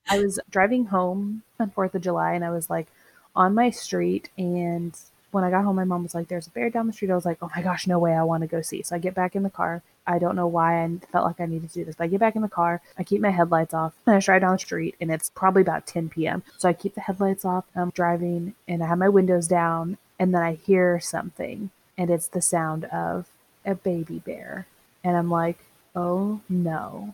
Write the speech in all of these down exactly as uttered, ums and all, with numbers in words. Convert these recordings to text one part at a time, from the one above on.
I was driving home on fourth of July and I was like on my street, and when I got home, my mom was like, there's a bear down the street. I was like, oh my gosh, no way, I want to go see. So I get back in the car. I don't know why I felt like I needed to do this, but I get back in the car. I keep my headlights off and I drive down the street, and it's probably about ten p.m. So I keep the headlights off. I'm driving and I have my windows down, and then I hear something, and it's the sound of a baby bear. And I'm like, oh no.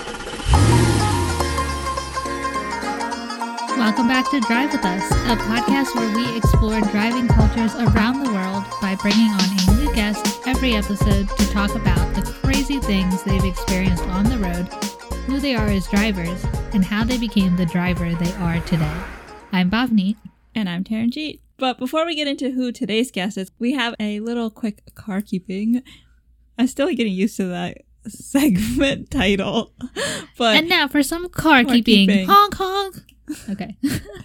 Welcome back to Drive With Us, a podcast where we explore driving cultures around the world by bringing on a new guest every episode to talk about the crazy things they've experienced on the road, who they are as drivers, and how they became the driver they are today. I'm Bhavni. And I'm Taranjeet. But before we get into who today's guest is, we have a little quick car keeping. I'm still getting used to that segment title. But and now for some car, car keeping. keeping. Honk honk. Okay.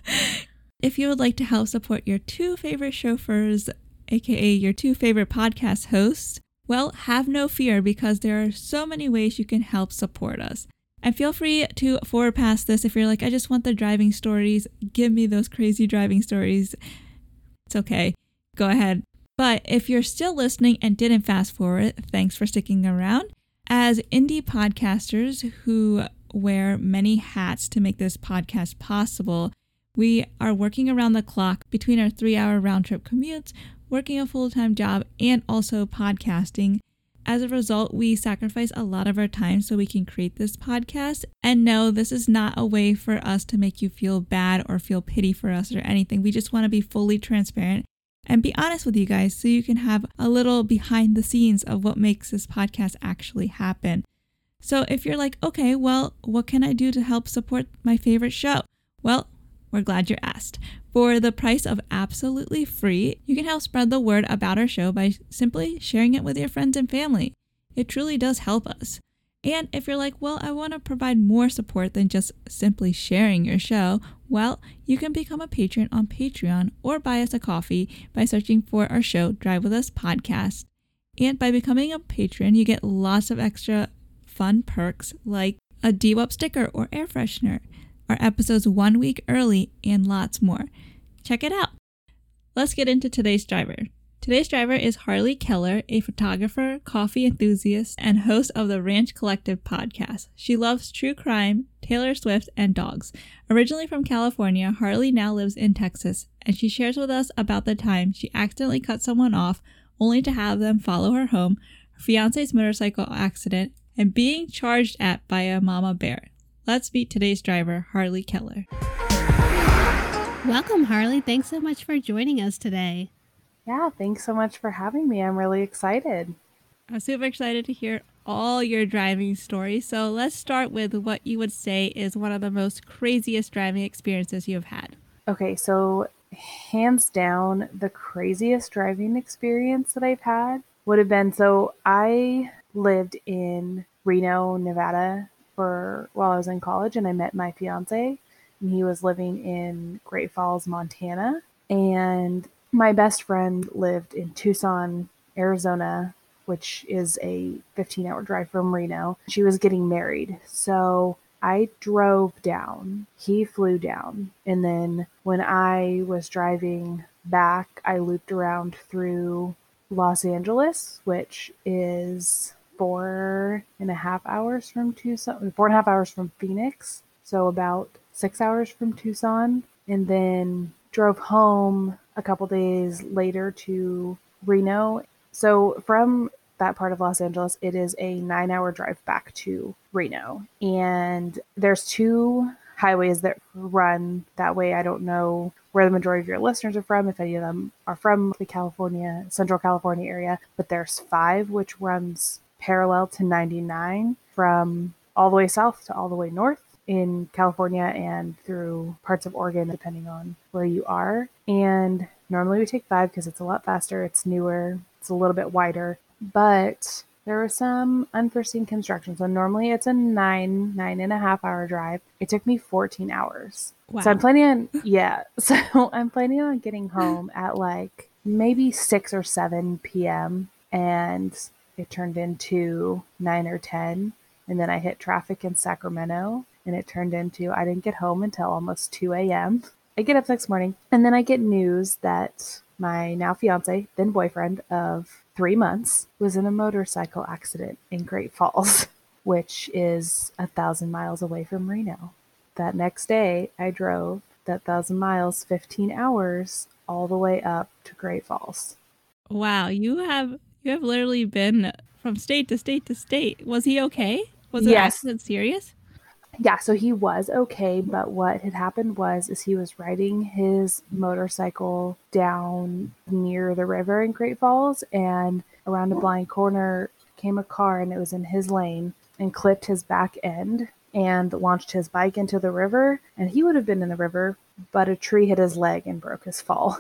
If you would like to help support your two favorite chauffeurs, aka your two favorite podcast hosts, well, have no fear, because there are so many ways you can help support us. And feel free to forward past this if you're like, I just want the driving stories. Give me those crazy driving stories. It's okay. Go ahead. But if you're still listening and didn't fast forward, thanks for sticking around. As indie podcasters who wear many hats to make this podcast possible, we are working around the clock between our three-hour round-trip commutes, working a full-time job, and also podcasting. As a result, we sacrifice a lot of our time so we can create this podcast. And no, this is not a way for us to make you feel bad or feel pity for us or anything. We just want to be fully transparent and be honest with you guys so you can have a little behind the scenes of what makes this podcast actually happen. So if you're like, okay, well, what can I do to help support my favorite show? Well, we're glad you asked. For the price of absolutely free, you can help spread the word about our show by simply sharing it with your friends and family. It truly does help us. And if you're like, well, I want to provide more support than just simply sharing your show, well, you can become a patron on Patreon or buy us a coffee by searching for our show, Drive With Us Podcast. And by becoming a patron, you get lots of extra fun perks like a D W U P sticker or air freshener, our episodes one week early, and lots more. Check it out. Let's get into today's driver. Today's driver is Harley Keller, a photographer, coffee enthusiast, and host of the Ranch Collective podcast. She loves true crime, Taylor Swift, and dogs. Originally from California, Harley now lives in Texas, and she shares with us about the time she accidentally cut someone off only to have them follow her home, her fiance's motorcycle accident, and being charged at by a mama bear. Let's meet today's driver, Harley Keller. Welcome, Harley. Thanks so much for joining us today. Yeah, thanks so much for having me. I'm really excited. I'm super excited to hear all your driving stories. So let's start with what you would say is one of the most craziest driving experiences you've had. Okay, so hands down, the craziest driving experience that I've had would have been, so I lived in Reno, Nevada for while I was in college, and I met my fiance, and he was living in Great Falls, Montana. And my best friend lived in Tucson, Arizona, which is a fifteen hour drive from Reno. She was getting married. So I drove down, he flew down. And then when I was driving back, I looped around through Los Angeles, which is four and a half hours from Tucson, four and a half hours from Phoenix. So about six hours from Tucson. And then drove home a couple days later to Reno. So from that part of Los Angeles, it is a nine hour drive back to Reno. And there's two highways that run that way. I don't know where the majority of your listeners are from, if any of them are from the California, Central California area, but there's five, which runs parallel to ninety-nine from all the way south to all the way north in California and through parts of Oregon, depending on where you are. And normally we take five because it's a lot faster, it's newer, it's a little bit wider, but there was some unforeseen construction. So normally it's a nine, nine and a half hour drive. It took me fourteen hours. Wow. So I'm planning on, yeah. So I'm planning on getting home at like maybe six or seven p.m. And it turned into nine or ten. And then I hit traffic in Sacramento. And it turned into I didn't get home until almost two a.m. I get up next morning, and then I get news that my now fiance, then boyfriend of three months, was in a motorcycle accident in Great Falls, which is a thousand miles away from Reno. That next day, I drove that thousand miles, fifteen hours, all the way up to Great Falls. Wow, you have you have literally been from state to state to state. Was he okay? Was the Yes. accident serious? Yeah, so he was okay, but what had happened was is he was riding his motorcycle down near the river in Great Falls, and around a blind corner came a car, and it was in his lane, and clipped his back end and launched his bike into the river, and he would have been in the river, but a tree hit his leg and broke his fall.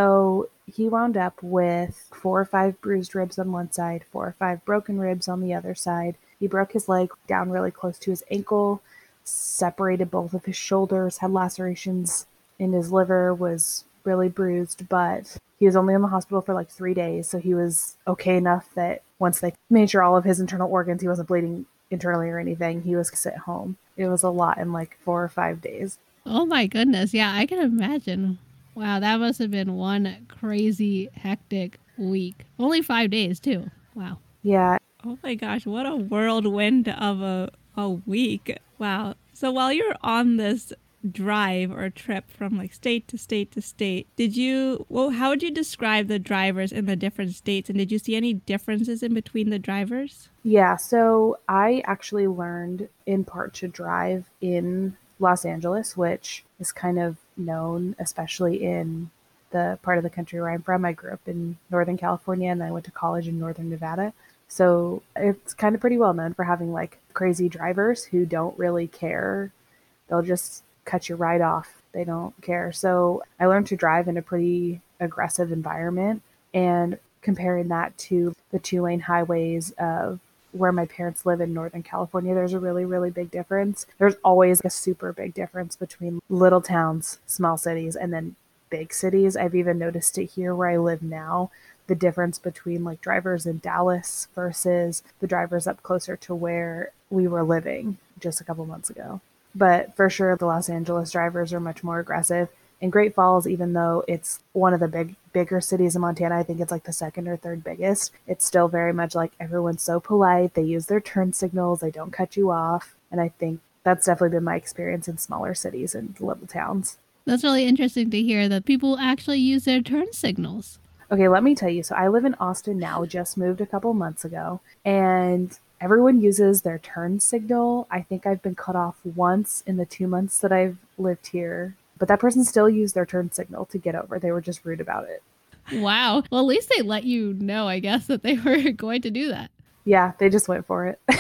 So he wound up with four or five bruised ribs on one side, four or five broken ribs on the other side. He broke his leg down really close to his ankle, separated both of his shoulders, had lacerations in his liver, was really bruised, but he was only in the hospital for like three days. So he was okay enough that once they made sure all of his internal organs, he wasn't bleeding internally or anything, he was sent home. It was a lot in like four or five days. Oh my goodness. Yeah, I can imagine. Wow, that must have been one crazy, hectic week. Only five days too. Wow. Yeah. Oh my gosh, what a whirlwind of a, a week. Wow. So while you're on this drive or trip from like state to state to state, did you, well, how would you describe the drivers in the different states? And did you see any differences in between the drivers? Yeah, so I actually learned in part to drive in Los Angeles, which is kind of known, especially in the part of the country where I'm from. I grew up in Northern California, and then I went to college in Northern Nevada. So it's kind of pretty well known for having like crazy drivers who don't really care. They'll just cut you right off. They don't care. So I learned to drive in a pretty aggressive environment, and comparing that to the two lane highways of where my parents live in Northern California, there's a really, really big difference. There's always a super big difference between little towns, small cities, and then big cities. I've even noticed it here where I live now, the difference between like drivers in Dallas versus the drivers up closer to where we were living just a couple months ago. But for sure, the Los Angeles drivers are much more aggressive. In Great Falls, even though it's one of the big, bigger cities in Montana, I think it's like the second or third biggest, it's still very much like everyone's so polite. They use their turn signals. They don't cut you off. And I think that's definitely been my experience in smaller cities and little towns. That's really interesting to hear that people actually use their turn signals. Okay, let me tell you. So I live in Austin now, just moved a couple months ago, and everyone uses their turn signal. I think I've been cut off once in the two months that I've lived here, but that person still used their turn signal to get over. They were just rude about it. Wow. Well, at least they let you know, I guess, that they were going to do that. Yeah, they just went for it.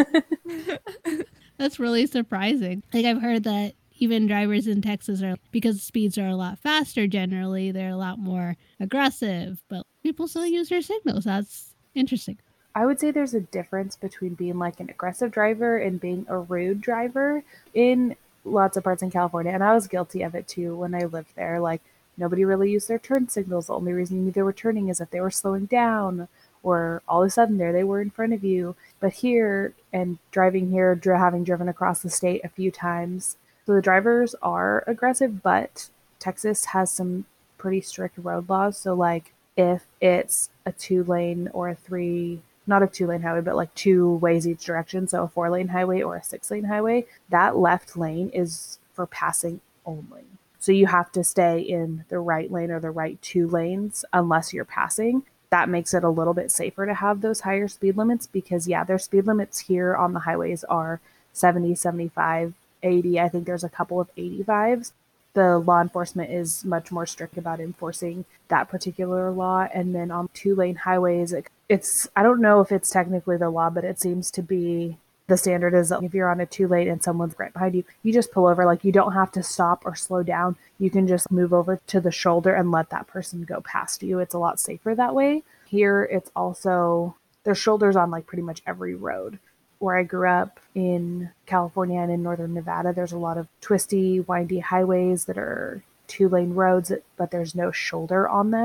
That's really surprising. Like I've heard that even drivers in Texas are, because speeds are a lot faster generally, they're a lot more aggressive, but people still use their signals. That's interesting. I would say there's a difference between being like an aggressive driver and being a rude driver in lots of parts in California. And I was guilty of it too when I lived there. Like nobody really used their turn signals. The only reason you knew they were turning is if they were slowing down, or all of a sudden there they were in front of you. But here, and driving here, dr- having driven across the state a few times, so the drivers are aggressive, but Texas has some pretty strict road laws. So like if it's a two lane or a three, not a two lane highway, but like two ways each direction, so a four lane highway or a six lane highway, that left lane is for passing only. So you have to stay in the right lane or the right two lanes unless you're passing. That makes it a little bit safer to have those higher speed limits because, yeah, their speed limits here on the highways are seventy, seventy-five, eighty. I think there's a couple of eighty-fives. The law enforcement is much more strict about enforcing that particular law. And then on two-lane highways, it, it's, I don't know if it's technically the law, but it seems to be the standard is if you're on a two-lane and someone's right behind you, you just pull over. Like you don't have to stop or slow down. You can just move over to the shoulder and let that person go past you. It's a lot safer that way. Here, it's also, there's shoulders on like pretty much every road. Where I grew up in California and in Northern Nevada, there's a lot of twisty, windy highways that are two-lane roads, but there's no shoulder on them.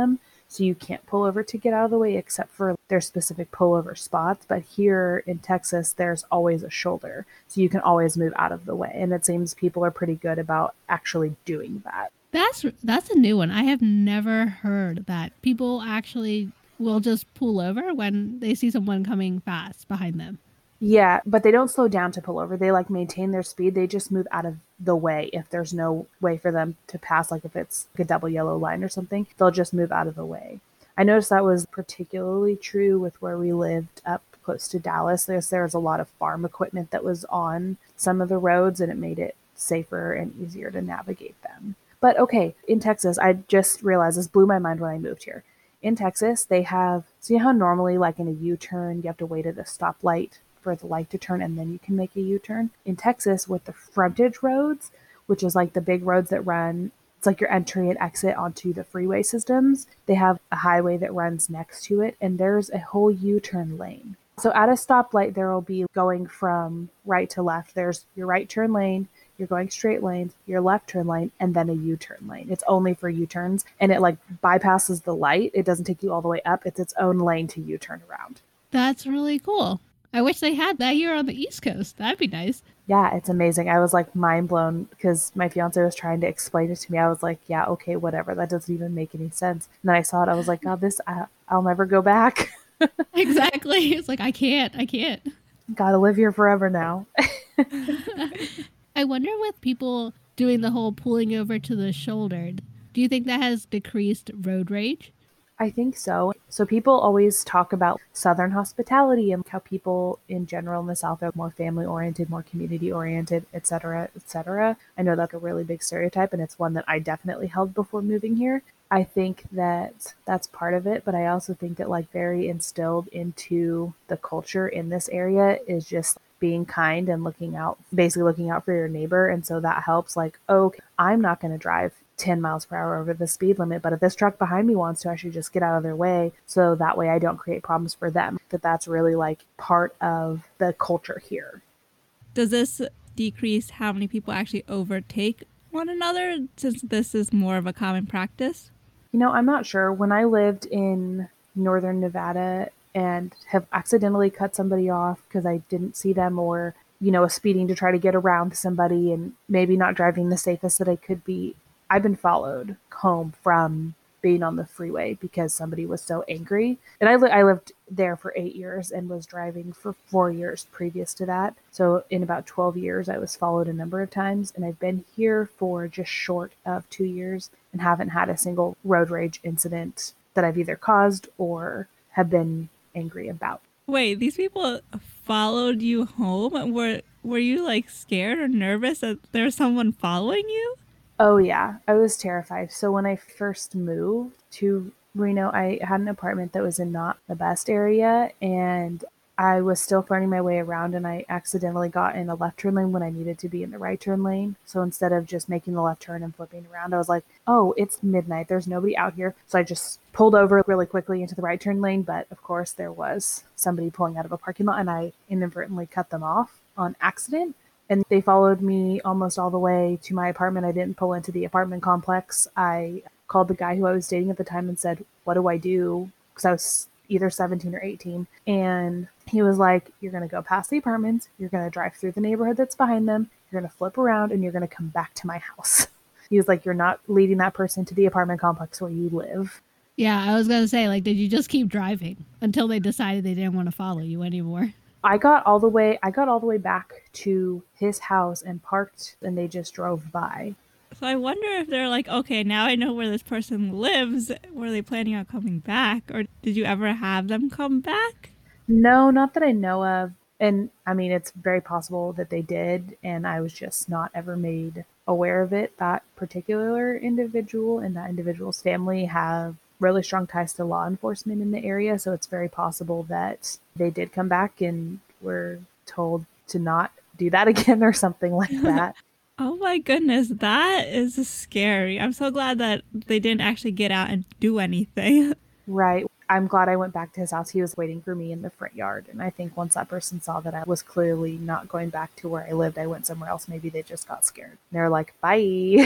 So you can't pull over to get out of the way except for their specific pullover spots. But here in Texas, there's always a shoulder. So you can always move out of the way. And it seems people are pretty good about actually doing that. That's that's a new one. I have never heard that people actually will just pull over when they see someone coming fast behind them. Yeah, but they don't slow down to pull over. They like maintain their speed. They just move out of the way if there's no way for them to pass, like if it's like a double yellow line or something, they'll just move out of the way. I noticed that was particularly true with where we lived up close to Dallas. There's there was a lot of farm equipment that was on some of the roads, and it made it safer and easier to navigate them. But okay, in Texas, I just realized this blew my mind when I moved here. In Texas, they have, see how normally like in a U-turn, you have to wait at a stoplight for the light to turn and then you can make a U-turn. In Texas, with the frontage roads, which is like the big roads that run, it's like your entry and exit onto the freeway systems, they have a highway that runs next to it, and there's a whole U-turn lane. So at a stoplight, there will be going from right to left. There's your right turn lane, you're going straight lanes, your left turn lane, and then a U-turn lane. It's only for U-turns, and it like bypasses the light. It doesn't take you all the way up. It's its own lane to U-turn around. That's really cool. I wish they had that here on the East Coast. That'd be nice. Yeah, it's amazing. I was like mind blown because my fiance was trying to explain it to me. I was like, yeah, okay, whatever. That doesn't even make any sense. And then I saw it. I was like, God, this, I, I'll never go back. Exactly. It's like, I can't, I can't. Gotta live here forever now. I wonder with people doing the whole pulling over to the shoulder, do you think that has decreased road rage? I think so. So people always talk about Southern hospitality and how people in general in the South are more family oriented, more community oriented, et cetera, et cetera. I know that's a really big stereotype, and it's one that I definitely held before moving here. I think that that's part of it, but I also think that like very instilled into the culture in this area is just being kind and looking out, basically looking out for your neighbor. And so that helps like, oh, okay, I'm not going to drive ten miles per hour over the speed limit, but if this truck behind me wants to, I should just get out of their way so that way I don't create problems for them. That that's really like part of the culture here. Does this decrease how many people actually overtake one another, since this is more of a common practice? You know, I'm not sure. When I lived in northern Nevada and have accidentally cut somebody off because I didn't see them, or, you know, was speeding to try to get around somebody and maybe not driving the safest that I could be, I've been followed home from being on the freeway because somebody was so angry. And I, li- I lived there for eight years and was driving for four years previous to that. So in about twelve years, I was followed a number of times. And I've been here for just short of two years and haven't had a single road rage incident that I've either caused or have been angry about. Wait, these people followed you home? Were, were you like scared or nervous that there was someone following you? Oh, yeah. I was terrified. So when I first moved to Reno, I had an apartment that was in not the best area, and I was still finding my way around, and I accidentally got in a left turn lane when I needed to be in the right turn lane. So instead of just making the left turn and flipping around, I was like, oh, it's midnight. There's nobody out here. So I just pulled over really quickly into the right turn lane. But of course, there was somebody pulling out of a parking lot, and I inadvertently cut them off on accident. And they followed me almost all the way to my apartment. I didn't pull into the apartment complex. I called the guy who I was dating at the time and said, what do I do? Because I was either seventeen or eighteen. And he was like, you're going to go past the apartments. You're going to drive through the neighborhood that's behind them. You're going to flip around and you're going to come back to my house. He was like, you're not leading that person to the apartment complex where you live. Yeah, I was going to say, like, did you just keep driving until they decided they didn't want to follow you anymore? I got all the way, I got all the way back to his house and parked, and they just drove by. So I wonder if they're like, okay, now I know where this person lives. Were they planning on coming back? Or did you ever have them come back? No, not that I know of. And I mean, it's very possible that they did, and I was just not ever made aware of it. That particular individual and that individual's family have really strong ties to law enforcement in the area, so it's very possible that they did come back and were told to not do that again or something like that. Oh my goodness, that is scary. I'm so glad that they didn't actually get out and do anything. Right. I'm glad I went back to his house. He was waiting for me in the front yard, and I think once that person saw that I was clearly not going back to where I lived, I went somewhere else. Maybe they just got scared. They're like, bye.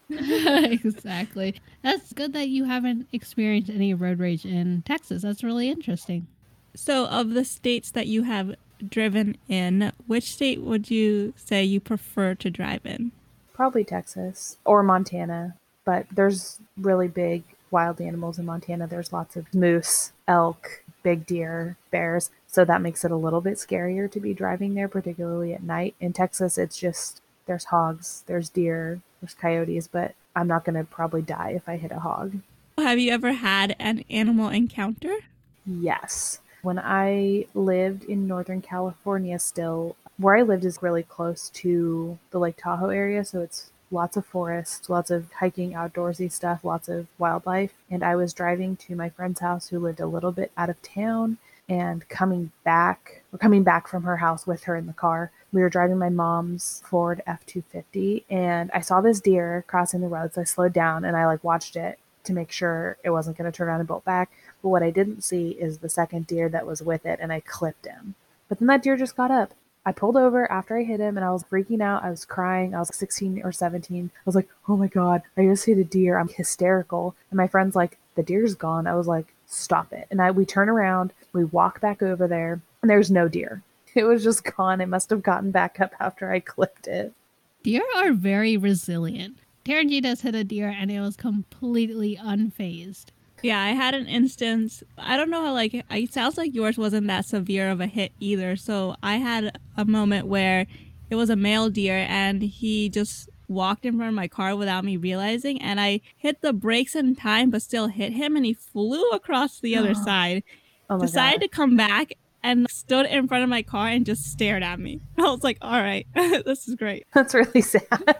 Exactly. That's good that you haven't experienced any road rage in Texas. That's really interesting. So, of the states that you have driven in, which state would you say you prefer to drive in? Probably Texas or Montana, but there's really big wild animals in Montana. There's lots of moose, elk, big deer, bears. So that makes it a little bit scarier to be driving there, particularly at night. In Texas, it's just there's hogs, there's deer, there's coyotes, but I'm not going to probably die if I hit a hog. Have you ever had an animal encounter? Yes. When I lived in Northern California still, where I lived is really close to the Lake Tahoe area, so it's lots of forest, lots of hiking, outdoorsy stuff, lots of wildlife. And I was driving to my friend's house who lived a little bit out of town and coming back, or coming back from her house with her in the car. We were driving my mom's Ford F two fifty and I saw this deer crossing the road, so I slowed down and I like watched it to make sure it wasn't going to turn around and bolt back. But what I didn't see is the second deer that was with it, and I clipped him. But then that deer just got up. I pulled over after I hit him, and I was freaking out. I was crying. I was sixteen or seventeen. I was like, oh my God, I just hit a deer. I'm hysterical. And my friend's like, the deer's gone. I was like, stop it. And I we turn around, we walk back over there, and there's no deer. It was just gone. It must have gotten back up after I clipped it. Deer are very resilient. Taryn G does hit a deer, and it was completely unfazed. Yeah, I had an instance. I don't know how, like, it sounds like yours wasn't that severe of a hit either. So I had a moment where it was a male deer and he just walked in front of my car without me realizing. And I hit the brakes in time, but still hit him. And he flew across the other side, Oh my decided God. to come back and stood in front of my car and just stared at me. I was like, all right, this is great. That's really sad.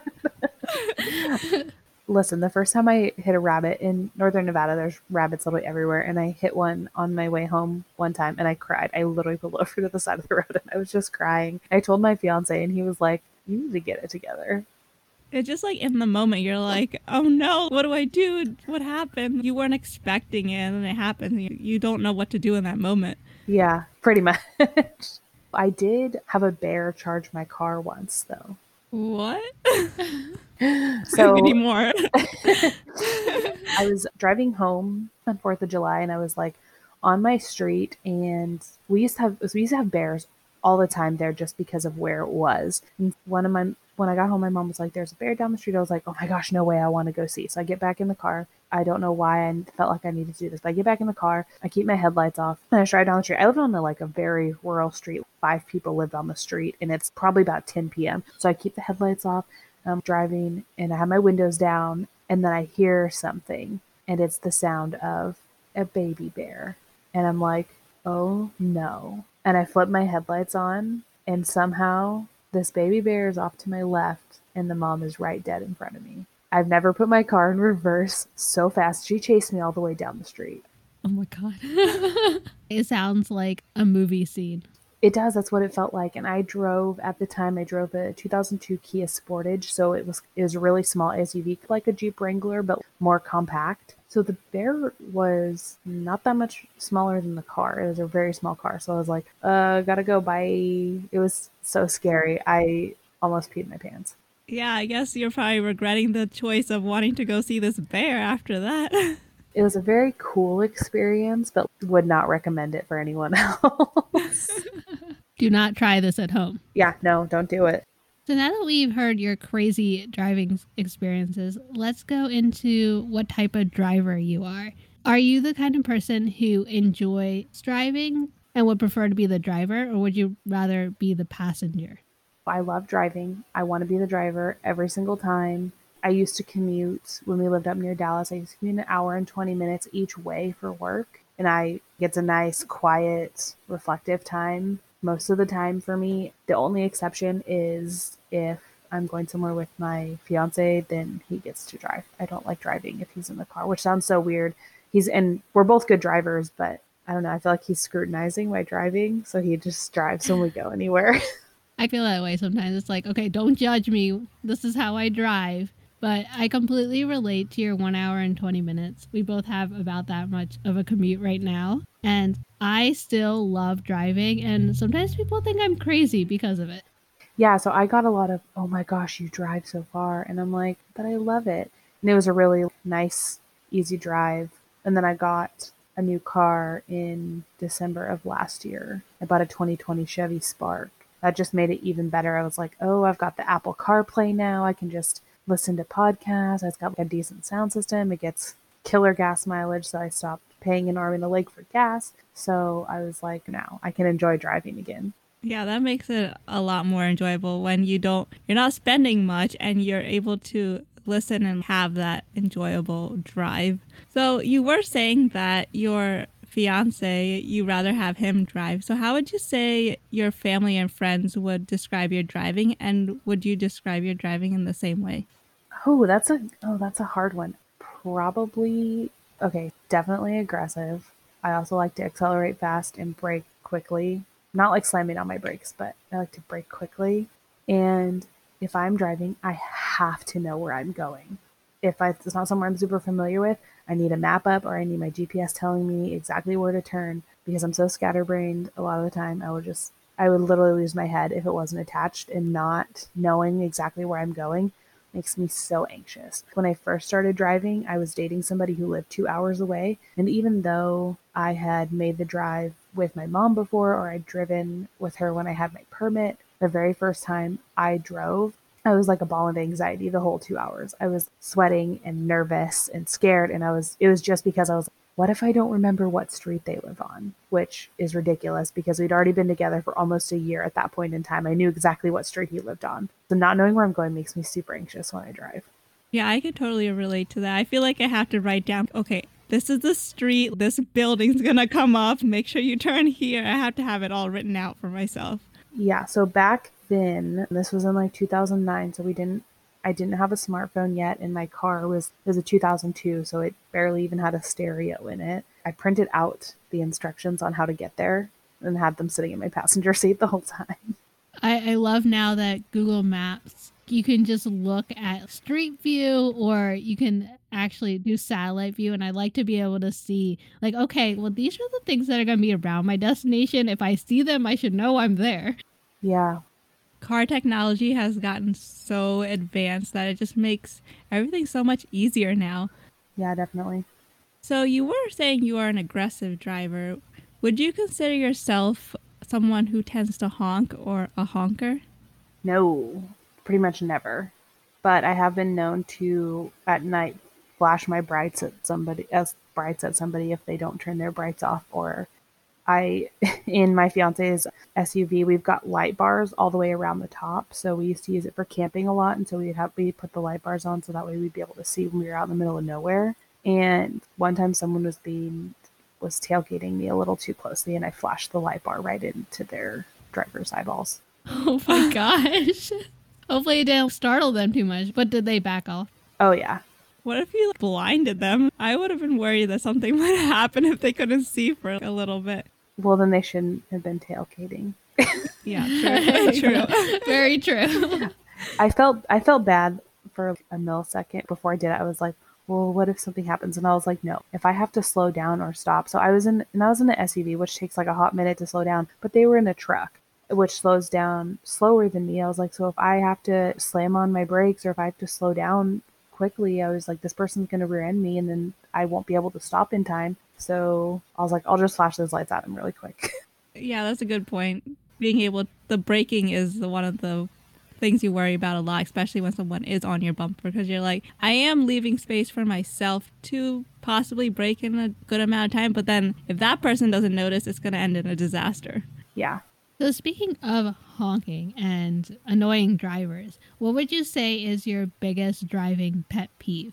Listen, the first time I hit a rabbit in Northern Nevada, there's rabbits literally everywhere. And I hit one on my way home one time and I cried. I literally pulled over to the side of the road and I was just crying. I told my fiance and he was like, you need to get it together. It's just like in the moment, you're like, oh no, what do I do? What happened? You weren't expecting it and it happened. You, you don't know what to do in that moment. Yeah, pretty much. I did have a bear charge my car once though. What? So we need more. I was driving home on fourth of July and I was like on my street and we used to have we used to have bears all the time there just because of where it was. And one of my when I got home, my mom was like, there's a bear down the street. I was like, oh my gosh, no way, I want to go see. So I get back in the car. I don't know why I felt like I needed to do this, but I get back in the car. I keep my headlights off and I drive down the street. I lived on a, like a very rural street. Five people lived on the street and it's probably about ten p.m. So I keep the headlights off. I'm driving and I have my windows down and then I hear something and it's the sound of a baby bear. And I'm like, oh no. And I flip my headlights on and somehow this baby bear is off to my left and the mom is right dead in front of me. I've never put my car in reverse so fast. She chased me all the way down the street. Oh my God. It sounds like a movie scene. It does. That's what it felt like. And I drove, at the time, I drove a two thousand two Kia Sportage. So it was it was a really small S U V, like a Jeep Wrangler, but more compact. So the bear was not that much smaller than the car. It was a very small car. So I was like, uh, gotta go, bye. It was so scary. I almost peed my pants. Yeah, I guess you're probably regretting the choice of wanting to go see this bear after that. It was a very cool experience, but would not recommend it for anyone else. Do not try this at home. Yeah, no, don't do it. So now that we've heard your crazy driving experiences, let's go into what type of driver you are. Are you the kind of person who enjoys driving and would prefer to be the driver, or would you rather be the passenger? I love driving. I want to be the driver every single time. I used to commute when we lived up near Dallas. I used to commute an hour and twenty minutes each way for work. And I get a nice, quiet, reflective time most of the time for me. The only exception is if I'm going somewhere with my fiance, then he gets to drive. I don't like driving if he's in the car, which sounds so weird. He's and we're both good drivers, but I don't know. I feel like he's scrutinizing my driving. So he just drives when we go anywhere. I feel that way sometimes. It's like, okay, don't judge me. This is how I drive. But I completely relate to your one hour and twenty minutes. We both have about that much of a commute right now. And I still love driving. And sometimes people think I'm crazy because of it. Yeah, so I got a lot of, oh my gosh, you drive so far. And I'm like, but I love it. And it was a really nice, easy drive. And then I got a new car in December of last year. I bought a twenty twenty Chevy Spark. That just made it even better. I was like, oh, I've got the Apple CarPlay now. I can just listen to podcasts. It's got like a decent sound system. It gets killer gas mileage. So I stopped paying an arm and a leg for gas. So I was like, now I can enjoy driving again. Yeah, that makes it a lot more enjoyable when you don't, you're not spending much and you're able to listen and have that enjoyable drive. So you were saying that your fiance, you rather have him drive. So how would you say your family and friends would describe your driving, and would you describe your driving in the same way? Oh, that's a oh, that's a hard one. Probably okay, definitely aggressive. I also like to accelerate fast and brake quickly. Not like slamming on my brakes, but I like to brake quickly. And if I'm driving, I have to know where I'm going. If I, it's not somewhere I'm super familiar with, I need a map up or I need my G P S telling me exactly where to turn, because I'm so scatterbrained a lot of the time. I would just, I would literally lose my head if it wasn't attached, and not knowing exactly where I'm going makes me so anxious. When I first started driving, I was dating somebody who lived two hours away. And even though I had made the drive with my mom before, or I'd driven with her when I had my permit, the very first time I drove, I was like a ball of anxiety the whole two hours. I was sweating and nervous and scared. And I was, it was just because I was, what if I don't remember what street they live on? Which is ridiculous because we'd already been together for almost a year at that point in time. I knew exactly what street he lived on. So not knowing where I'm going makes me super anxious when I drive. Yeah, I can totally relate to that. I feel like I have to write down, okay, this is the street, this building's gonna come up, make sure you turn here. I have to have it all written out for myself. Yeah, so back then, this was in like two thousand nine, so we didn't, I didn't have a smartphone yet, and my car was, it was a two thousand two, so it barely even had a stereo in it. I printed out the instructions on how to get there and had them sitting in my passenger seat the whole time. I, I love now that Google Maps, you can just look at street view, or you can actually do satellite view. And I like to be able to see like, okay, well, these are the things that are going to be around my destination. If I see them, I should know I'm there. Yeah. Car technology has gotten so advanced that it just makes everything so much easier now. Yeah, definitely. So you were saying you are an aggressive driver. Would you consider yourself someone who tends to honk or a honker? No, pretty much never. But I have been known to, at night, flash my brights at somebody, as brights at somebody if they don't turn their brights off. Or I, in my fiance's S U V, we've got light bars all the way around the top. So we used to use it for camping a lot. And so we'd have, we put the light bars on so that way we'd be able to see when we were out in the middle of nowhere. And one time someone was being, was tailgating me a little too closely, and I flashed the light bar right into their driver's eyeballs. Oh my gosh. Hopefully it didn't startle them too much, but did they back off? Oh, yeah. What if you blinded them? I would have been worried that something might happen if they couldn't see for a little bit. Well, then they shouldn't have been tailgating. Yeah, true. True. Very true. I felt I felt bad for a millisecond before I did it. I was like, well, what if something happens? And I was like, no, if I have to slow down or stop. So I was in, and I was in the S U V, which takes like a hot minute to slow down, but they were in a truck, which slows down slower than me. I was like, so if I have to slam on my brakes or if I have to slow down quickly, I was like, this person's going to rear end me and then I won't be able to stop in time. So I was like, I'll just flash those lights at them really quick. Yeah, that's a good point. Being able, the braking is one of the things you worry about a lot, especially when someone is on your bumper, because you're like, I am leaving space for myself to possibly brake in a good amount of time, but then if that person doesn't notice, it's going to end in a disaster. Yeah. So speaking of honking and annoying drivers, what would you say is your biggest driving pet peeve?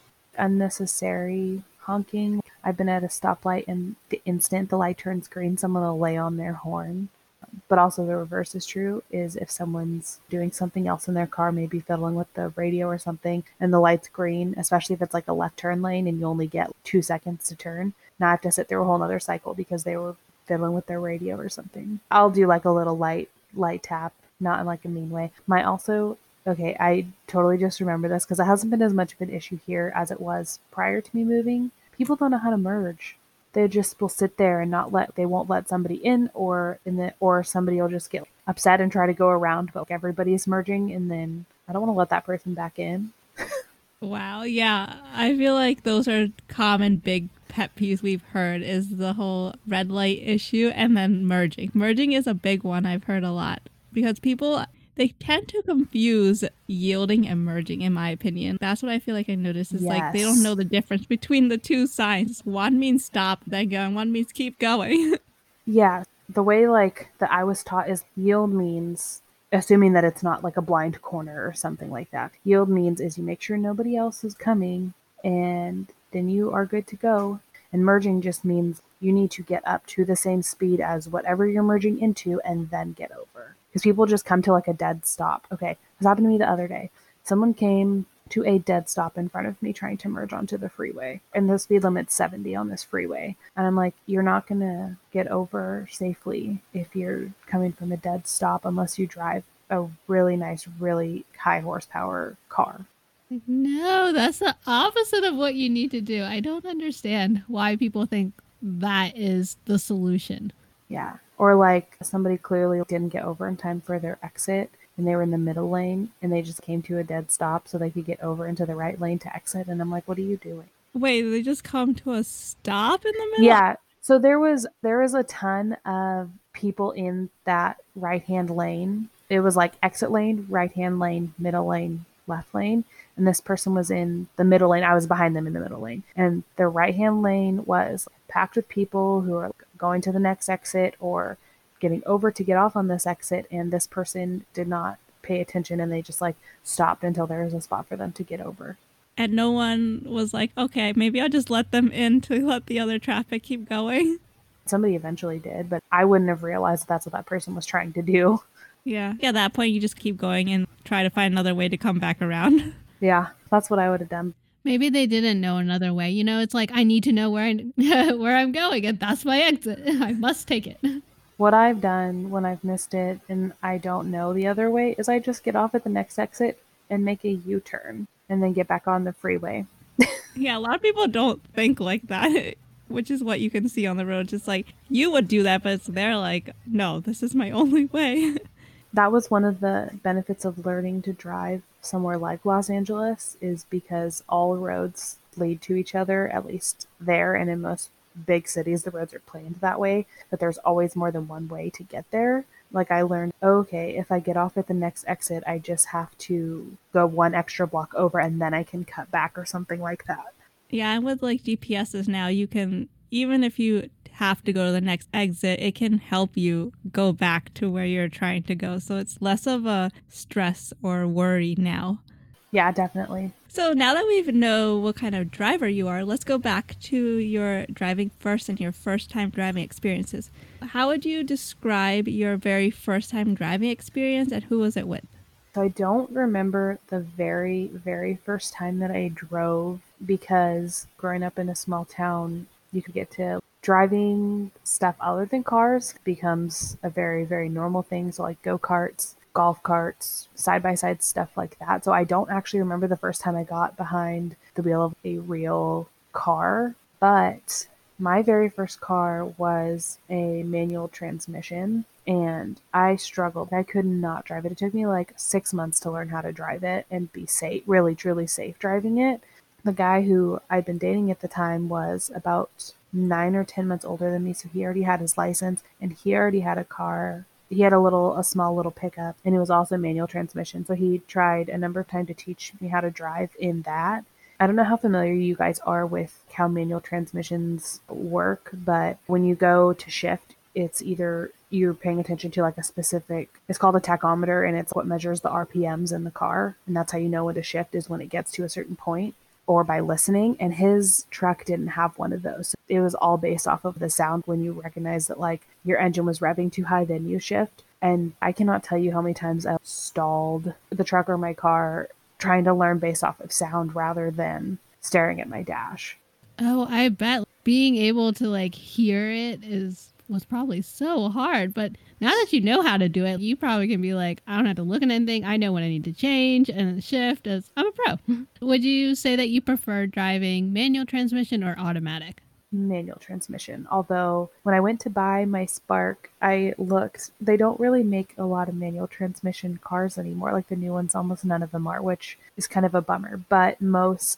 Unnecessary honking. I've been at a stoplight and the instant the light turns green, someone will lay on their horn. But also the reverse is true, is if someone's doing something else in their car, maybe fiddling with the radio or something, and the light's green, especially if it's like a left turn lane and you only get two seconds to turn. Now I have to sit through a whole nother cycle because they were fiddling with their radio or something. I'll do like a little light, light tap, not in like a mean way. My also, okay, I totally just remember this because it hasn't been as much of an issue here as it was prior to me moving. People don't know how to merge. They just will sit there and not let, they won't let somebody in, or in the, or somebody will just get upset and try to go around, but like, everybody's merging, and then I don't want to let that person back in. Wow. Yeah. I feel like those are common big pet peeves we've heard is the whole red light issue and then merging. Merging is a big one I've heard a lot because people, they tend to confuse yielding and merging, in my opinion. That's what I feel like I noticed is yes. like they don't know the difference between the two signs. One means stop, then go, and one means keep going. Yeah. The way like that I was taught is yield means, assuming that it's not like a blind corner or something like that. Yield means is you make sure nobody else is coming and then you are good to go. And merging just means you need to get up to the same speed as whatever you're merging into and then get over. Because people just come to like a dead stop. Okay, this happened to me the other day. Someone came to a dead stop in front of me trying to merge onto the freeway. And the speed limit's seventy on this freeway. And I'm like, you're not going to get over safely if you're coming from a dead stop unless you drive a really nice, really high horsepower car. No, that's the opposite of what you need to do. I don't understand why people think that is the solution. Yeah. Or like somebody clearly didn't get over in time for their exit and they were in the middle lane and they just came to a dead stop so they could get over into the right lane to exit. And I'm like, what are you doing? Wait, they just come to a stop in the middle? Yeah. So there was there was a ton of people in that right-hand lane. It was like exit lane, right-hand lane, middle lane, left lane. And this person was in the middle lane. I was behind them in the middle lane. And the right-hand lane was packed with people who are going to the next exit or getting over to get off on this exit. And this person did not pay attention and they just like stopped until there was a spot for them to get over. And no one was like, okay, maybe I'll just let them in to let the other traffic keep going. Somebody eventually did, but I wouldn't have realized that that's what that person was trying to do. Yeah. Yeah, at that point, you just keep going and try to find another way to come back around. Yeah, that's what I would have done. Maybe they didn't know another way. You know, it's like, I need to know where, I, where I'm going, and that's my exit. I must take it. What I've done when I've missed it and I don't know the other way is I just get off at the next exit and make a U-turn and then get back on the freeway. Yeah, a lot of people don't think like that, which is what you can see on the road. Just like, you would do that, but they're like, no, this is my only way. That was one of the benefits of learning to drive somewhere like Los Angeles is because all roads lead to each other, at least there. And in most big cities, the roads are planned that way, but there's always more than one way to get there. Like I learned, okay, if I get off at the next exit, I just have to go one extra block over and then I can cut back or something like that. Yeah, and with like G P S's now, you can, even if you have to go to the next exit, it can help you go back to where you're trying to go. So it's less of a stress or worry now. Yeah, definitely. So now that we know what kind of driver you are, let's go back to your driving first and your first time driving experiences. How would you describe your very first time driving experience and who was it with? So I don't remember the very, very first time that I drove because growing up in a small town, you could get to driving stuff other than cars becomes a very, very normal thing. So like go-karts, golf carts, side-by-side stuff like that. So I don't actually remember the first time I got behind the wheel of a real car, but my very first car was a manual transmission and I struggled. I could not drive it. It took me like six months to learn how to drive it and be safe, really, truly safe driving it. The guy who I'd been dating at the time was about nine or ten months older than me, so he already had his license and he already had a car. He had a little, a small little pickup, and it was also manual transmission. So he tried a number of times to teach me how to drive in that. I don't know how familiar you guys are with how manual transmissions work, but when you go to shift, it's either you're paying attention to like a specific, it's called a tachometer, and it's what measures the R P Ms in the car. And that's how you know when to shift is when it gets to a certain point, or by listening. And his truck didn't have one of those. It was all based off of the sound when you recognize that like your engine was revving too high, then you shift. And I cannot tell you how many times I stalled the truck or my car trying to learn based off of sound rather than staring at my dash. Oh, I bet being able to like hear it is was probably so hard. But now that you know how to do it, you probably can be like, I don't have to look at anything. I know when I need to change and shift as I'm a pro. Would you say that you prefer driving manual transmission or automatic? manual transmission. Although when I went to buy my Spark, I looked, they don't really make a lot of manual transmission cars anymore. Like the new ones, almost none of them are, which is kind of a bummer. But most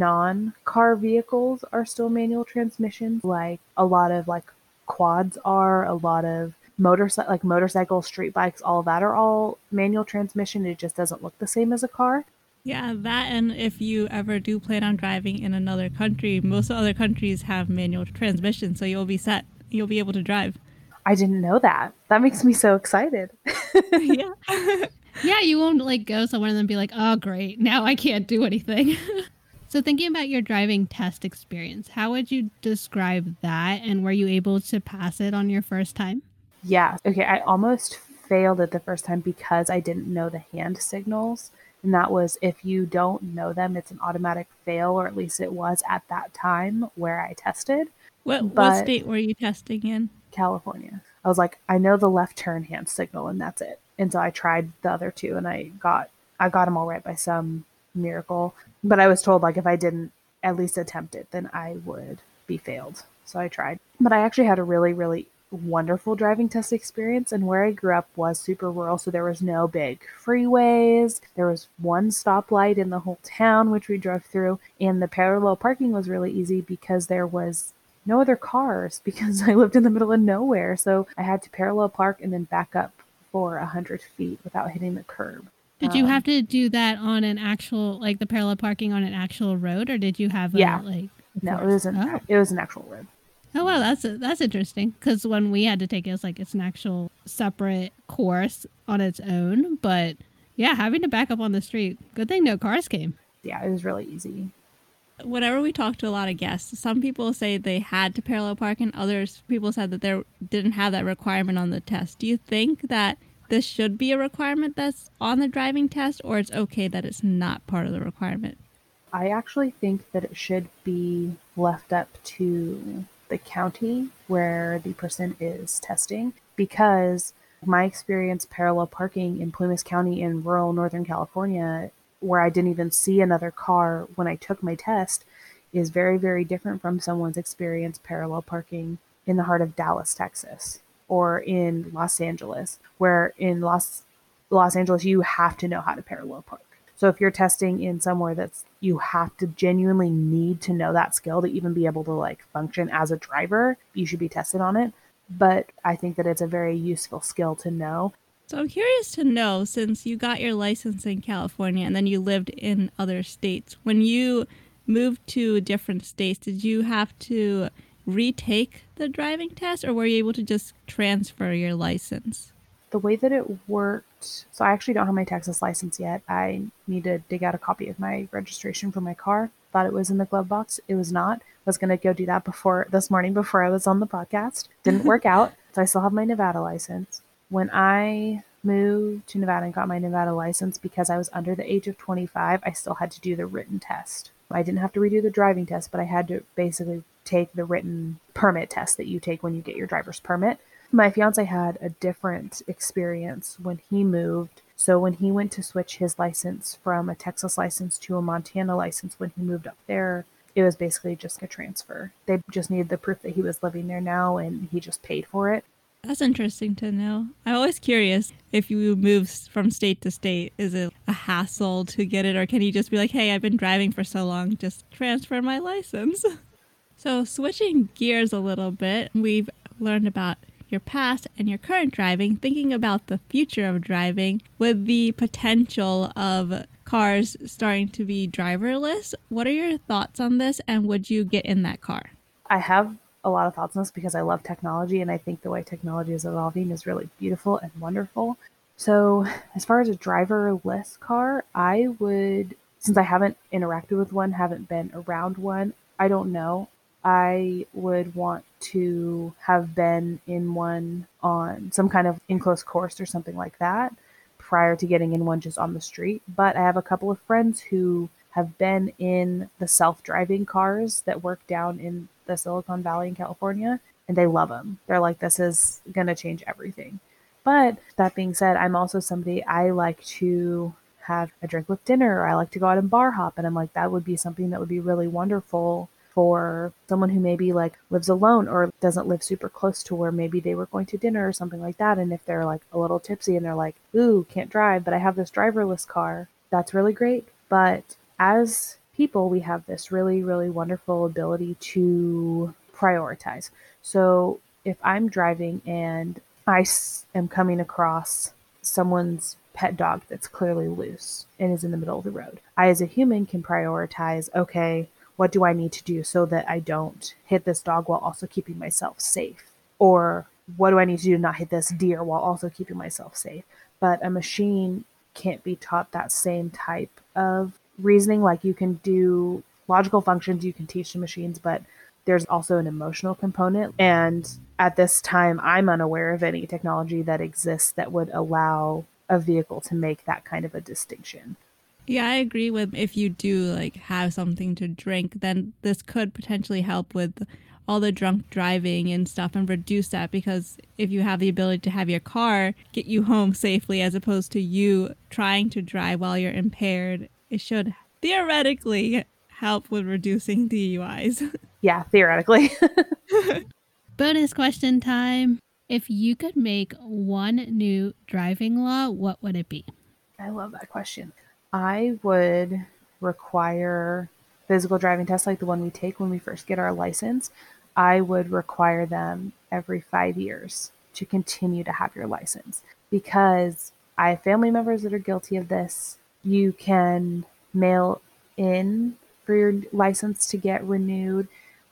non-car vehicles are still manual transmissions. Like a lot of like quads are, a lot of motorcycle like motorcycles, street bikes, all of that are all manual transmission. It just doesn't look the same as a car. Yeah, that, and if you ever do plan on driving in another country, most other countries have manual transmission, so you'll be set. You'll be able to drive. I didn't know that. That makes me so excited. Yeah. Yeah, you won't like go somewhere and then be like, oh, great, now I can't do anything. So thinking about your driving test experience, how would you describe that, and were you able to pass it on your first time? Yeah. Okay, I almost failed it the first time because I didn't know the hand signals. And that was, if you don't know them, it's an automatic fail, or at least it was at that time where I tested. What what state were you testing in? California. I was like, I know the left turn hand signal, and that's it. And so I tried the other two, and I got I got them all right by some miracle. But I was told, like, if I didn't at least attempt it, then I would be failed. So I tried. But I actually had a really, really wonderful driving test experience, and where I grew up was super rural, so there was no big freeways. There was one stoplight in the whole town, which we drove through, and the parallel parking was really easy because there was no other cars, because I lived in the middle of nowhere. So I had to parallel park and then back up for a hundred feet without hitting the curb. Did you um, have to do that on an actual, like the parallel parking on an actual road, or did you have a, yeah like no it was an oh. it was an actual road. Oh, wow, that's that's interesting, because when we had to take it, it was like it's an actual separate course on its own. But yeah, having to back up on the street, good thing no cars came. Yeah, it was really easy. Whenever we talk to a lot of guests, some people say they had to parallel park, and others people said that they didn't have that requirement on the test. Do you think that this should be a requirement that's on the driving test, or it's okay that it's not part of the requirement? I actually think that it should be left up to the county where the person is testing, because my experience parallel parking in Plumas County in rural Northern California, where I didn't even see another car when I took my test, is very, very different from someone's experience parallel parking in the heart of Dallas, Texas, or in Los Angeles, where in Los Los Angeles, you have to know how to parallel park. So if you're testing in somewhere that's, you have to genuinely need to know that skill to even be able to like function as a driver, you should be tested on it. But I think that it's a very useful skill to know. So I'm curious to know, since you got your license in California and then you lived in other states, when you moved to different states, did you have to retake the driving test, or were you able to just transfer your license? The way that it worked, so I actually don't have my Texas license yet. I need to dig out a copy of my registration for my car. Thought it was in the glove box. It was not. I was going to go do that before this morning before I was on the podcast. Didn't work out. So I still have my Nevada license. When I moved to Nevada and got my Nevada license, because I was under the age of twenty-five, I still had to do the written test. I didn't have to redo the driving test, but I had to basically take the written permit test that you take when you get your driver's permit. My fiance had a different experience when he moved. So when he went to switch his license from a Texas license to a Montana license, when he moved up there, it was basically just a transfer. They just needed the proof that he was living there now, and he just paid for it. That's interesting to know. I'm always curious, if you move from state to state, is it a hassle to get it, or can you just be like, hey, I've been driving for so long, just transfer my license? So switching gears a little bit, we've learned about your past and your current driving, thinking about the future of driving with the potential of cars starting to be driverless. What are your thoughts on this, and would you get in that car? I have a lot of thoughts on this because I love technology, and I think the way technology is evolving is really beautiful and wonderful. So as far as a driverless car, I would, since I haven't interacted with one, haven't been around one, I don't know. I would want to have been in one on some kind of enclosed course or something like that prior to getting in one just on the street. But I have a couple of friends who have been in the self-driving cars that work down in the Silicon Valley in California, and they love them. They're like, this is going to change everything. But that being said, I'm also somebody, I like to have a drink with dinner, or I like to go out and bar hop, and I'm like, that would be something that would be really wonderful for someone who maybe like lives alone or doesn't live super close to where maybe they were going to dinner or something like that. And if they're like a little tipsy and they're like, ooh, can't drive, but I have this driverless car, that's really great. But as people, we have this really, really wonderful ability to prioritize. So if I'm driving and I am coming across someone's pet dog that's clearly loose and is in the middle of the road, I as a human can prioritize, okay, what do I need to do so that I don't hit this dog while also keeping myself safe? Or what do I need to do to not hit this deer while also keeping myself safe? But a machine can't be taught that same type of reasoning. Like you can do logical functions, you can teach the machines, but there's also an emotional component. And at this time, I'm unaware of any technology that exists that would allow a vehicle to make that kind of a distinction. Yeah, I agree with if you do like have something to drink, then this could potentially help with all the drunk driving and stuff and reduce that, because if you have the ability to have your car get you home safely as opposed to you trying to drive while you're impaired, it should theoretically help with reducing D U Is. Yeah, theoretically. Bonus question time. If you could make one new driving law, what would it be? I love that question. I would require physical driving tests like the one we take when we first get our license. I would require them every five years to continue to have your license, because I have family members that are guilty of this. You can mail in for your license to get renewed,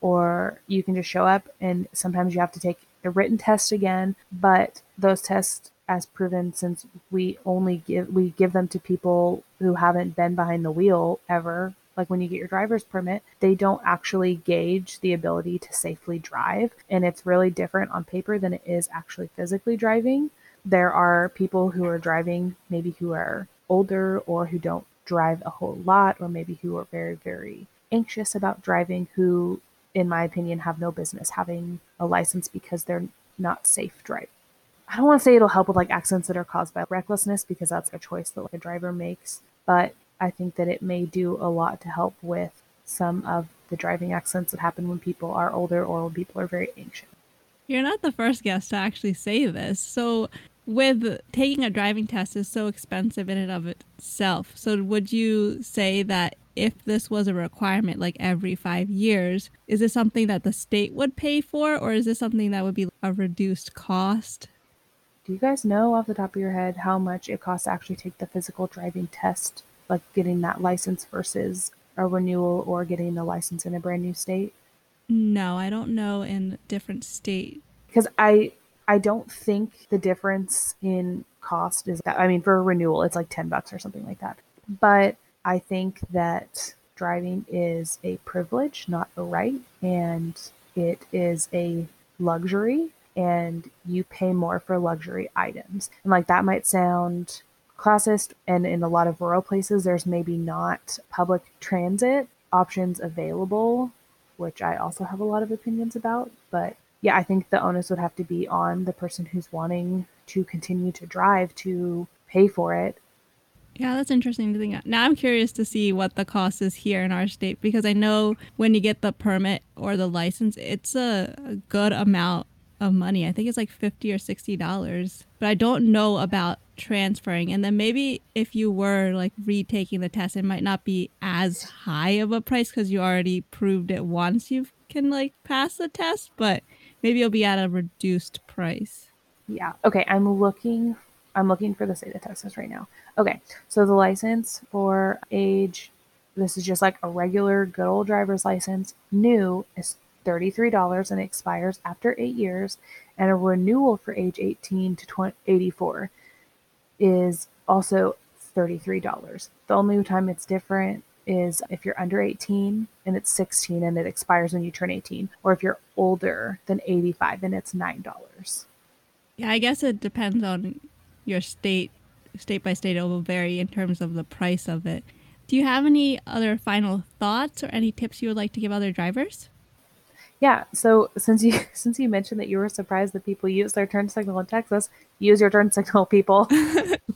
or you can just show up and sometimes you have to take a written test again. But those tests, as proven, since we only give we give them to people who haven't been behind the wheel ever, like when you get your driver's permit, they don't actually gauge the ability to safely drive. And it's really different on paper than it is actually physically driving. There are people who are driving maybe who are older or who don't drive a whole lot, or maybe who are very, very anxious about driving, who, in my opinion, have no business having a license because they're not safe driving. I don't want to say it'll help with like accidents that are caused by recklessness, because that's a choice that like a driver makes, but I think that it may do a lot to help with some of the driving accidents that happen when people are older or when people are very anxious. You're not the first guest to actually say this. So with taking a driving test is so expensive in and of itself. So would you say that if this was a requirement like every five years, is this something that the state would pay for, or is this something that would be a reduced cost? Do you guys know off the top of your head how much it costs to actually take the physical driving test, like getting that license versus a renewal or getting a license in a brand new state? No, I don't know in different states. Because I I don't think the difference in cost is that, I mean, for a renewal, it's like ten bucks or something like that. But I think that driving is a privilege, not a right, and it is a luxury, and you pay more for luxury items. And like that might sound classist, and in a lot of rural places, there's maybe not public transit options available, which I also have a lot of opinions about. But yeah, I think the onus would have to be on the person who's wanting to continue to drive to pay for it. Yeah, that's interesting to think. Now I'm curious to see what the cost is here in our state, because I know when you get the permit or the license, it's a, a good amount of money. I think it's like fifty or sixty dollars, but I don't know about transferring. And then maybe if you were like retaking the test, it might not be as high of a price because you already proved it once you can like pass the test, but maybe it'll be at a reduced price. Yeah. Okay. I'm looking, I'm looking for the state of Texas right now. Okay. So the license for age, this is just like a regular good old driver's license, new, is thirty-three dollars and expires after eight years. And a renewal for age eighteen to eighty-four is also thirty-three dollars. The only time it's different is if you're under eighteen and it's sixteen and it expires when you turn eighteen, or if you're older than eighty-five and it's nine dollars. Yeah, I guess it depends on your state. State by state, it will vary in terms of the price of it. Do you have any other final thoughts or any tips you would like to give other drivers? Yeah, so since you since you mentioned that you were surprised that people use their turn signal in Texas, use your turn signal, people.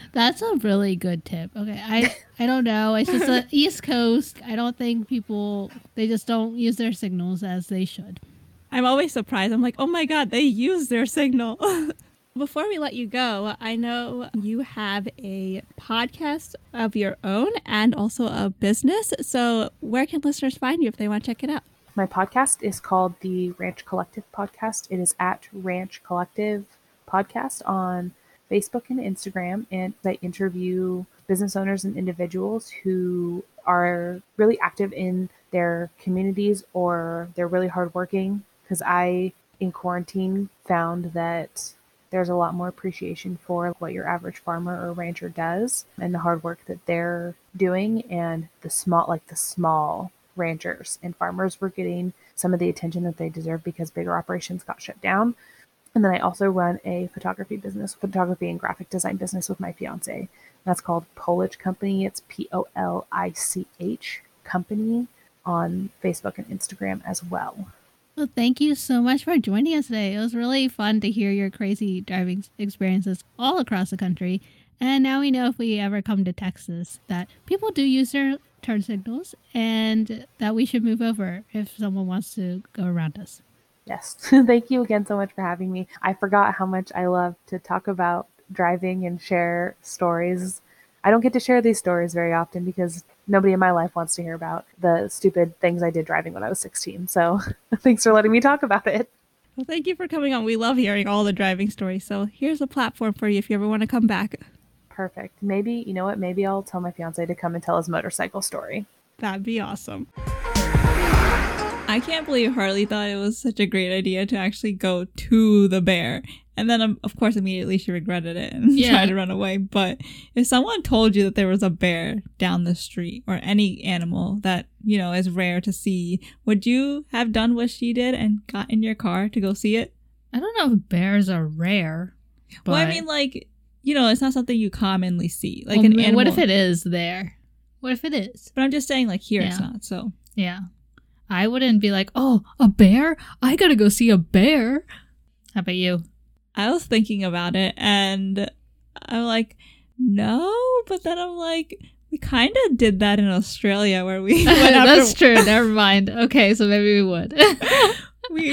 That's a really good tip. Okay, I I don't know. It's just the East Coast. I don't think people, they just don't use their signals as they should. I'm always surprised. I'm like, oh my God, they use their signal. Before we let you go, I know you have a podcast of your own and also a business. So where can listeners find you if they want to check it out? My podcast is called the Ranch Collective Podcast. It is at Ranch Collective Podcast on Facebook and Instagram. And I interview business owners and individuals who are really active in their communities or they're really hardworking. Because I, in quarantine, found that there's a lot more appreciation for what your average farmer or rancher does and the hard work that they're doing, and the small, like the small ranchers and farmers were getting some of the attention that they deserve because bigger operations got shut down. And then I also run a photography business, photography and graphic design business with my fiance. That's called Polich Company. It's P O L I C H Company on Facebook and Instagram as well. Well, thank you so much for joining us today. It was really fun to hear your crazy driving experiences all across the country. And now we know if we ever come to Texas that people do use their turn signals and that we should move over if someone wants to go around us. Yes. Thank you again so much for having me. I forgot how much I love to talk about driving and share stories. I don't get to share these stories very often because nobody in my life wants to hear about the stupid things I did driving when I was sixteen. So thanks for letting me talk about it. Well, thank you for coming on. We love hearing all the driving stories. So here's a platform for you if you ever want to come back. Perfect. Maybe, you know what? Maybe I'll tell my fiance to come and tell his motorcycle story. That'd be awesome. I can't believe Harley thought it was such a great idea to actually go to the bear. And then, um, of course, immediately she regretted it and yeah. tried to run away. But if someone told you that there was a bear down the street or any animal that, you know, is rare to see, would you have done what she did and got in your car to go see it? I don't know if bears are rare. But... Well, I mean, like, you know, it's not something you commonly see. Like well, an animal. What if it is there? What if it is? But I'm just saying, like, here yeah. it's not, so. Yeah. I wouldn't be like, oh, a bear? I gotta go see a bear. How about you? I was thinking about it, and I'm like, no, but then I'm like, we kind of did that in Australia where we went after... That's true, never mind. Okay, so maybe we would. we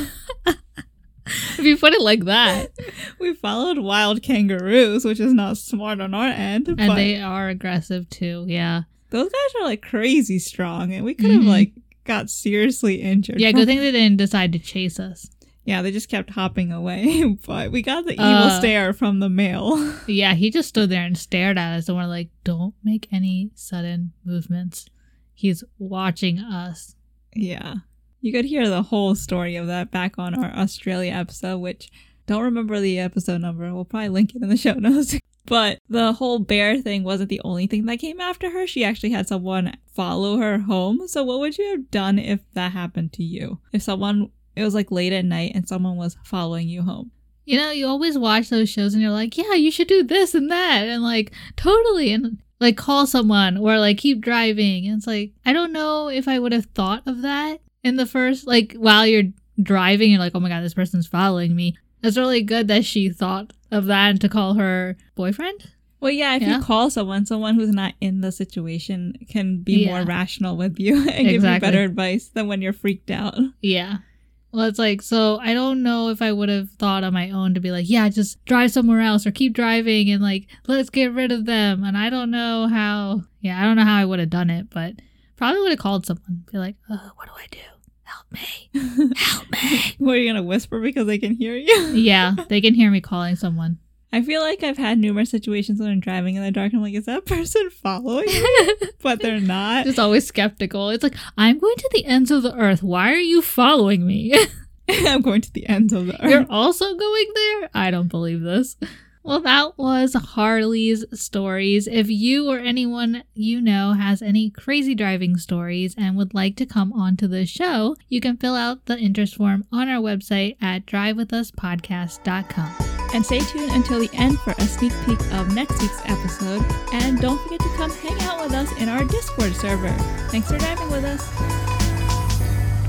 If you put it like that. We followed wild kangaroos, which is not smart on our end. And but they are aggressive too, yeah. Those guys are like crazy strong, and we could have mm-hmm. like got seriously injured. Yeah, good thing they didn't decide to chase us. Yeah, they just kept hopping away, but we got the evil uh, stare from the male. Yeah, he just stood there and stared at us, and we're like, don't make any sudden movements. He's watching us. Yeah. You could hear the whole story of that back on our Australia episode, which don't remember the episode number. We'll probably link it in the show notes. But the whole bear thing wasn't the only thing that came after her. She actually had someone follow her home. So what would you have done if that happened to you? If someone... It was like late at night and someone was following you home. You know, you always watch those shows and you're like, yeah, you should do this and that. And like, totally. And like call someone or like keep driving. And it's like, I don't know if I would have thought of that in the first, like while you're driving, you're like, oh my God, this person's following me. It's really good that she thought of that and to call her boyfriend. Well, yeah, if yeah. you call someone, someone who's not in the situation can be yeah. more rational with you and exactly. give you better advice than when you're freaked out. Yeah. Well, it's like, so I don't know if I would have thought on my own to be like, yeah, just drive somewhere else or keep driving and like, let's get rid of them. And I don't know how, yeah, I don't know how I would have done it, but probably would have called someone. Be like, oh, what do I do? Help me. Help me. What, are you going to whisper because they can hear you? Yeah, they can hear me calling someone. I feel like I've had numerous situations when I'm driving in the dark. I'm like, is that person following me? But they're not. Just always skeptical. It's like, I'm going to the ends of the earth. Why are you following me? I'm going to the ends of the earth. You're also going there? I don't believe this. Well, that was Harley's stories. If you or anyone you know has any crazy driving stories and would like to come onto the show, you can fill out the interest form on our website at drive with us podcast dot com. And stay tuned until the end for a sneak peek of next week's episode. And don't forget to come hang out with us in our Discord server. Thanks for driving with us.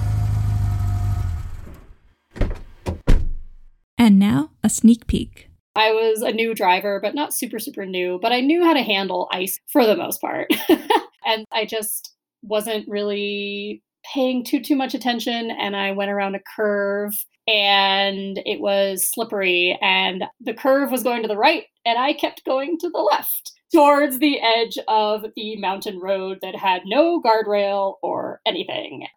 And now, a sneak peek. I was a new driver, but not super, super new, but I knew how to handle ice for the most part. And I just wasn't really paying too, too much attention. And I went around a curve and it was slippery and the curve was going to the right and I kept going to the left towards the edge of the mountain road that had no guardrail or anything.